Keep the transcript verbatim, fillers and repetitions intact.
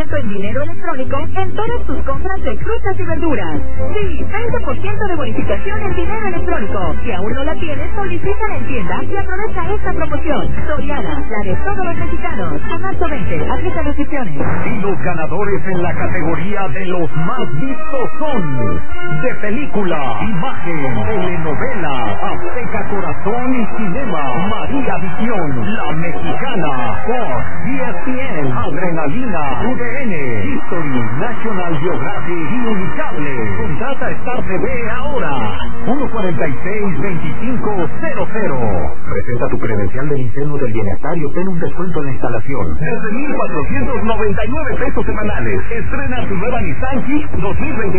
ciento en dinero electrónico en todas tus compras de frutas y verduras. Sí, veinte por ciento de bonificación en dinero electrónico. Si aún no la tienes, solicítala en tienda y aprovecha esta promoción. Soriana, la de todos los mexicanos. A marzo veinte, aplica restricciones. Y los ganadores en la categoría de los más vistos son de película, imagen, telenovela, Azteca Corazón y Cinema, María Visión, La Mexicana, Fox, E S P N, Adrenalina, U D N, History, National Geographic y Unicable. Contrata Star T V ahora. uno cuarenta y seis, veinticinco cero cero. Presenta tu credencial del Incendio del Bienestar y obtén un descuento en la instalación. Desde mil cuatrocientos noventa y nueve pesos semanales. Estrena tu nueva Nissan Kick dos mil veinte.